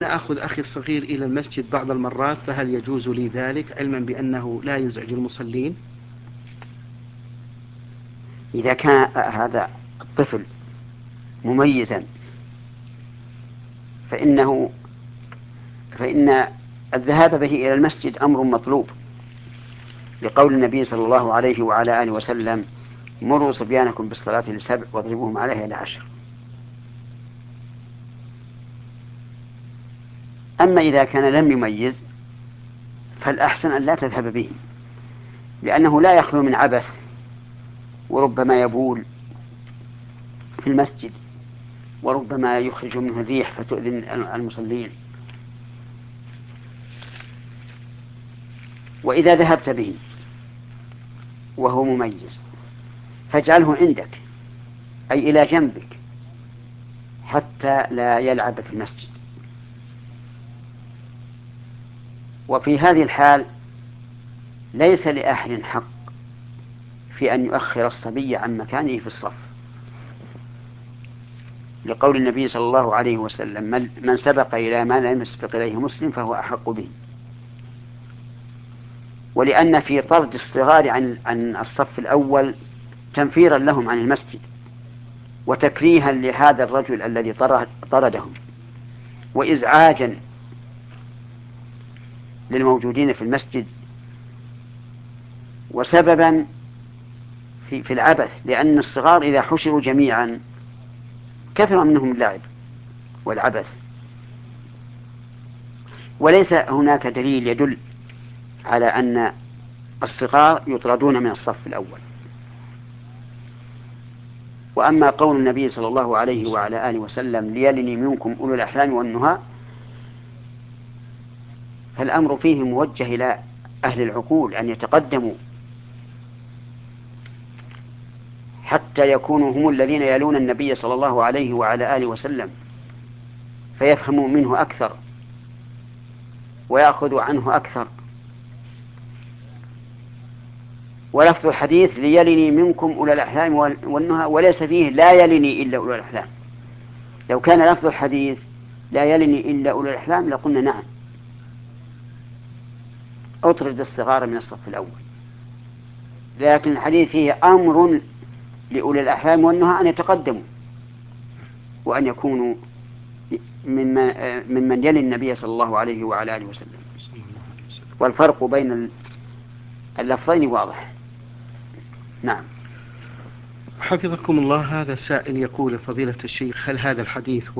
أخذ أخي الصغير إلى المسجد بعض المرات، فهل يجوز لي ذلك علما بأنه لا يزعج المصلين؟ إذا كان هذا الطفل مميزا فإن الذهاب به إلى المسجد أمر مطلوب، لقول النبي صلى الله عليه وعلى آله وسلم: مروا صبيانكم بالصلاة ل7 واضربوهم عليها ل10. أما إذا كان لم يميز فالأحسن أن لا تذهب به، لأنه لا يخلو من عبث، وربما يبول في المسجد، وربما يخرج منه الريح فتؤذي المصلين. وإذا ذهبت به وهو مميز فاجعله عندك، أي إلى جنبك، حتى لا يلعب في المسجد. وفي هذه الحال ليس لأحد حق في أن يؤخر الصبي عن مكانه في الصف، لقول النبي صلى الله عليه وسلم: من سبق إلى ما لم يسبق إليه مسلم فهو أحق به. ولأن في طرد الصغار عن الصف الأول تنفيرا لهم عن المسجد، وتكريها لهذا الرجل الذي طردهم، وإزعاجا للموجودين في المسجد، وسببا في العبث، لأن الصغار إذا حشروا جميعا كثر منهم اللعب والعبث، وليس هناك دليل يدل على أن الصغار يطردون من الصف الأول. وأما قول النبي صلى الله عليه وعلى آله وسلم: ليلني منكم أولو الأحلام والنهى، فالأمر فيه موجه إلى أهل العقول أن يتقدموا حتى يكونوا هم الذين يلون النبي صلى الله عليه وعلى آله وسلم، فيفهموا منه أكثر ويأخذوا عنه أكثر. ولفظ الحديث: ليلني منكم أولو الأحلام والنهى، وليس فيه لا يلني إلا أولو الأحلام. لو كان لفظ الحديث لا يلني إلا أولو الأحلام لقلنا نعم، أطرد الصغار من الصف الأول. لكن الحديث فيه أمر لأولي الأحلام والنهى أن يتقدموا وأن يكونوا ممن يلي النبي صلى الله عليه وعلى آله وسلم. والفرق بين اللفظين واضح. نعم. حفظكم الله. هذا سائل يقول: فضيلة الشيخ، هل هذا الحديث